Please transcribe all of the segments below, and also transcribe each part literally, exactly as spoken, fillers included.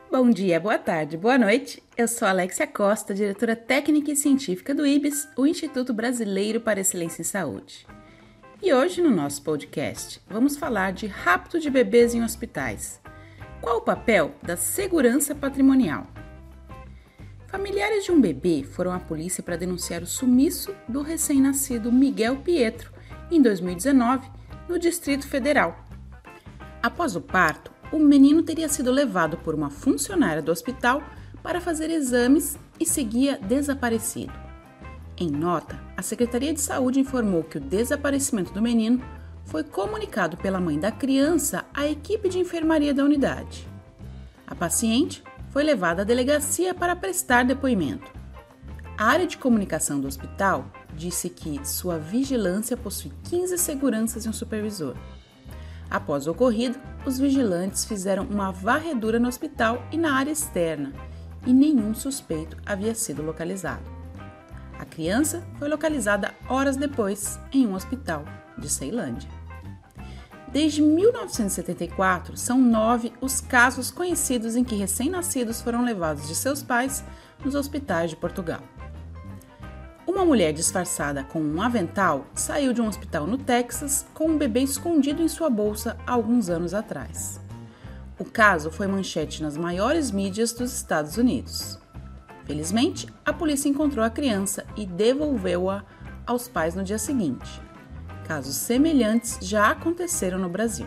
Bom dia, boa tarde, boa noite. Eu sou Alexia Costa, diretora técnica e científica do I B S, o Instituto Brasileiro para Excelência em Saúde. E hoje, no nosso podcast, vamos falar de rapto de bebês em hospitais. Qual o papel da segurança patrimonial? Familiares de um bebê foram à polícia para denunciar o sumiço do recém-nascido Miguel Pietro, em dois mil e dezenove, no Distrito Federal. Após o parto, o menino teria sido levado por uma funcionária do hospital para fazer exames e seguia desaparecido. Em nota, a Secretaria de Saúde informou que o desaparecimento do menino foi comunicado pela mãe da criança à equipe de enfermaria da unidade. A paciente foi levada à delegacia para prestar depoimento. A área de comunicação do hospital disse que sua vigilância possui quinze seguranças e um supervisor. Após o ocorrido, os vigilantes fizeram uma varredura no hospital e na área externa, e nenhum suspeito havia sido localizado. A criança foi localizada horas depois em um hospital de Ceilândia. Desde mil novecentos e setenta e quatro, são nove os casos conhecidos em que recém-nascidos foram levados de seus pais nos hospitais de Portugal. Uma mulher disfarçada com um avental saiu de um hospital no Texas com um bebê escondido em sua bolsa há alguns anos atrás. O caso foi manchete nas maiores mídias dos Estados Unidos. Felizmente, a polícia encontrou a criança e devolveu-a aos pais no dia seguinte. Casos semelhantes já aconteceram no Brasil.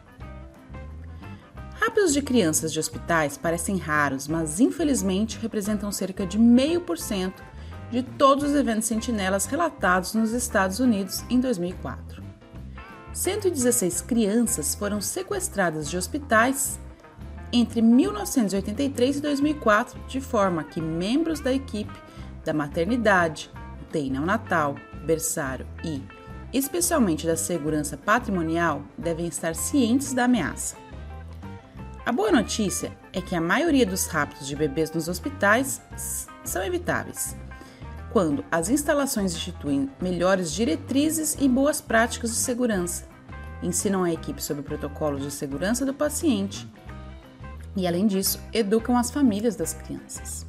Raptos de crianças de hospitais parecem raros, mas infelizmente representam cerca de zero vírgula cinco por cento de todos os eventos sentinelas relatados nos Estados Unidos em dois mil e quatro. cento e dezesseis crianças foram sequestradas de hospitais entre mil novecentos e oitenta e três e dois mil e quatro, de forma que membros da equipe da maternidade, U T I neonatal, berçário e, especialmente da segurança patrimonial, devem estar cientes da ameaça. A boa notícia é que a maioria dos raptos de bebês nos hospitais são evitáveis, quando as instalações instituem melhores diretrizes e boas práticas de segurança, ensinam a equipe sobre protocolos de segurança do paciente e, além disso, educam as famílias das crianças.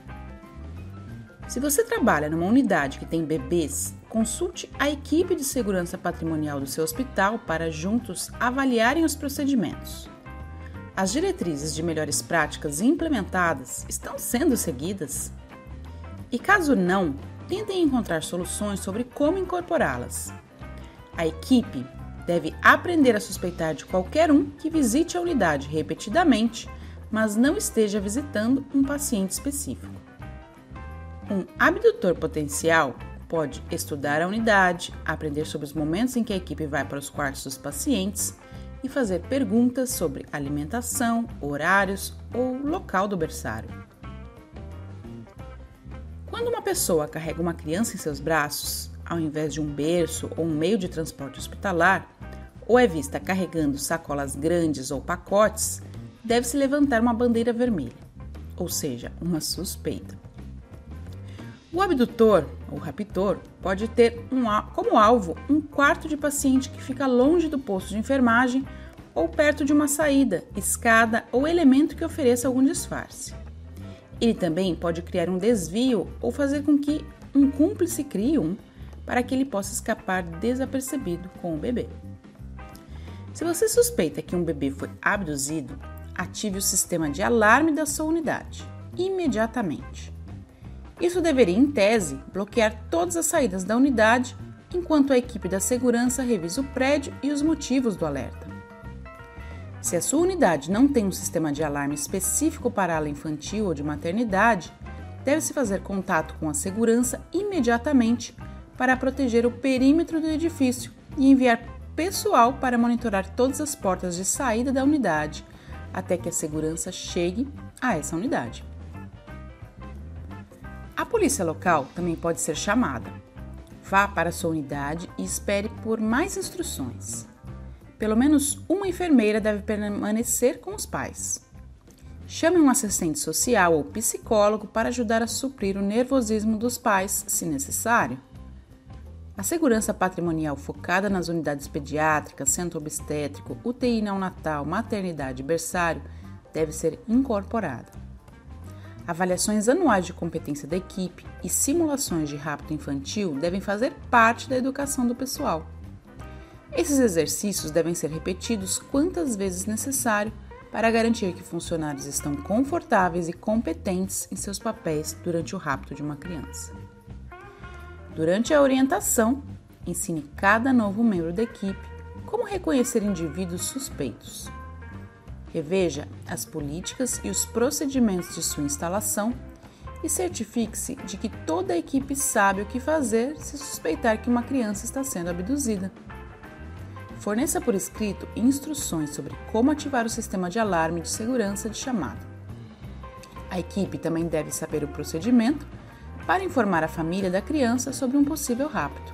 Se você trabalha numa unidade que tem bebês, consulte a equipe de segurança patrimonial do seu hospital para juntos avaliarem os procedimentos. As diretrizes de melhores práticas implementadas estão sendo seguidas? E caso não, tentem encontrar soluções sobre como incorporá-las. A equipe deve aprender a suspeitar de qualquer um que visite a unidade repetidamente, mas não esteja visitando um paciente específico. Um abdutor potencial pode estudar a unidade, aprender sobre os momentos em que a equipe vai para os quartos dos pacientes e fazer perguntas sobre alimentação, horários ou local do berçário. Quando uma pessoa carrega uma criança em seus braços, ao invés de um berço ou um meio de transporte hospitalar, ou é vista carregando sacolas grandes ou pacotes, deve-se levantar uma bandeira vermelha, ou seja, uma suspeita. O abdutor ou raptor pode ter um, como alvo um quarto de paciente que fica longe do posto de enfermagem ou perto de uma saída, escada ou elemento que ofereça algum disfarce. Ele também pode criar um desvio ou fazer com que um cúmplice crie um para que ele possa escapar desapercebido com o bebê. Se você suspeita que um bebê foi abduzido, ative o sistema de alarme da sua unidade imediatamente. Isso deveria, em tese, bloquear todas as saídas da unidade enquanto a equipe da segurança revisa o prédio e os motivos do alerta. Se a sua unidade não tem um sistema de alarme específico para ala infantil ou de maternidade, deve-se fazer contato com a segurança imediatamente para proteger o perímetro do edifício e enviar pessoal para monitorar todas as portas de saída da unidade até que a segurança chegue a essa unidade. A polícia local também pode ser chamada. Vá para a sua unidade e espere por mais instruções. Pelo menos uma enfermeira deve permanecer com os pais. Chame um assistente social ou psicólogo para ajudar a suprir o nervosismo dos pais, se necessário. A segurança patrimonial focada nas unidades pediátricas, centro obstétrico, U T I neonatal, maternidade e berçário deve ser incorporada. Avaliações anuais de competência da equipe e simulações de rapto infantil devem fazer parte da educação do pessoal. Esses exercícios devem ser repetidos quantas vezes necessário para garantir que funcionários estão confortáveis e competentes em seus papéis durante o rapto de uma criança. Durante a orientação, ensine cada novo membro da equipe como reconhecer indivíduos suspeitos. Reveja as políticas e os procedimentos de sua instalação e certifique-se de que toda a equipe sabe o que fazer se suspeitar que uma criança está sendo abduzida. Forneça por escrito instruções sobre como ativar o sistema de alarme de segurança de chamada. A equipe também deve saber o procedimento para informar a família da criança sobre um possível rapto.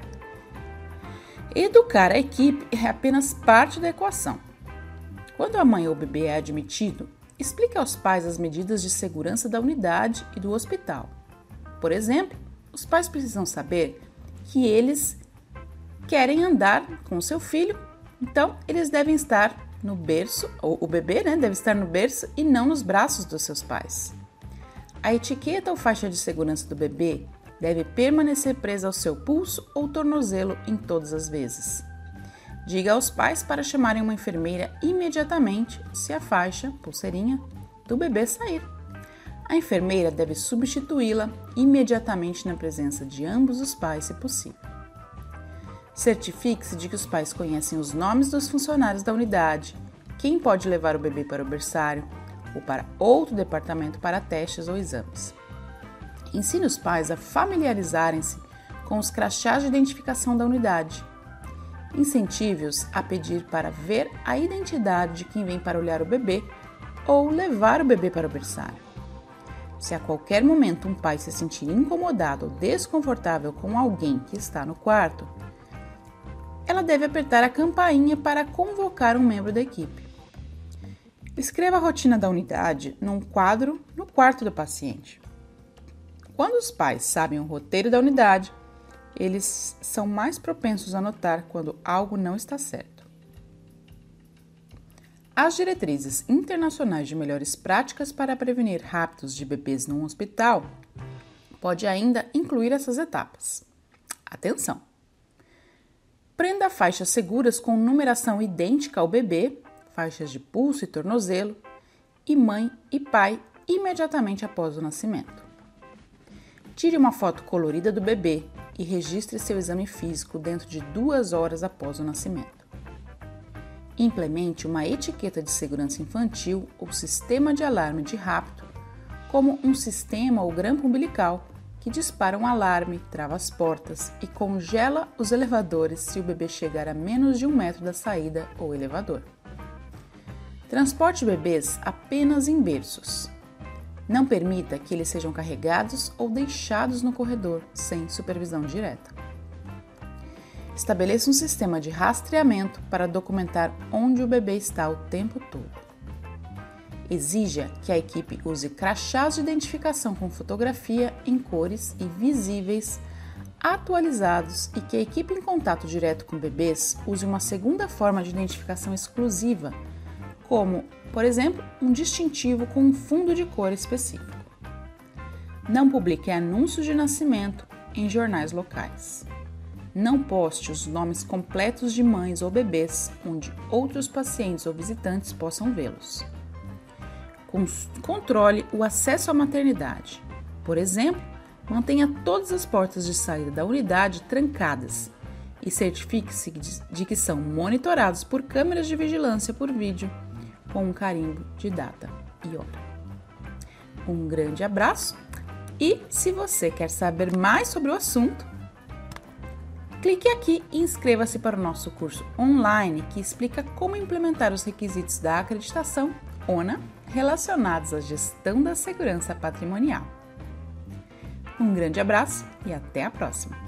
Educar a equipe é apenas parte da equação. Quando a mãe ou o bebê é admitido, explique aos pais as medidas de segurança da unidade e do hospital. Por exemplo, os pais precisam saber que eles querem andar com o seu filho, então eles devem estar no berço, ou o bebê né, deve estar no berço e não nos braços dos seus pais. A etiqueta ou faixa de segurança do bebê deve permanecer presa ao seu pulso ou tornozelo em todas as vezes. Diga aos pais para chamarem uma enfermeira imediatamente se a faixa, pulseirinha, do bebê sair. A enfermeira deve substituí-la imediatamente na presença de ambos os pais, se possível. Certifique-se de que os pais conhecem os nomes dos funcionários da unidade, quem pode levar o bebê para o berçário ou para outro departamento para testes ou exames. Ensine os pais a familiarizarem-se com os crachás de identificação da unidade. Incentive-os a pedir para ver a identidade de quem vem para olhar o bebê ou levar o bebê para o berçário. Se a qualquer momento um pai se sentir incomodado ou desconfortável com alguém que está no quarto, ela deve apertar a campainha para convocar um membro da equipe. Escreva a rotina da unidade num quadro no quarto do paciente. Quando os pais sabem o roteiro da unidade, eles são mais propensos a notar quando algo não está certo. As diretrizes internacionais de melhores práticas para prevenir raptos de bebês num hospital pode ainda incluir essas etapas. Atenção! Prenda faixas seguras com numeração idêntica ao bebê, faixas de pulso e tornozelo, e mãe e pai imediatamente após o nascimento. Tire uma foto colorida do bebê e registre seu exame físico dentro de duas horas após o nascimento. Implemente uma etiqueta de segurança infantil ou sistema de alarme de rapto, como um sistema ou grampo umbilical que dispara um alarme, trava as portas e congela os elevadores se o bebê chegar a menos de um metro da saída ou elevador. Transporte bebês apenas em berços. Não permita que eles sejam carregados ou deixados no corredor sem supervisão direta. Estabeleça um sistema de rastreamento para documentar onde o bebê está o tempo todo. Exija que a equipe use crachás de identificação com fotografia em cores e visíveis, atualizados, e que a equipe em contato direto com bebês use uma segunda forma de identificação exclusiva, como, por exemplo, um distintivo com um fundo de cor específico. Não publique anúncios de nascimento em jornais locais. Não poste os nomes completos de mães ou bebês onde outros pacientes ou visitantes possam vê-los. Controle o acesso à maternidade. Por exemplo, mantenha todas as portas de saída da unidade trancadas e certifique-se de que são monitorados por câmeras de vigilância por vídeo com um carimbo de data e hora. Um grande abraço e, se você quer saber mais sobre o assunto, clique aqui e inscreva-se para o nosso curso online que explica como implementar os requisitos da acreditação O N A relacionados à gestão da segurança patrimonial. Um grande abraço e até a próxima!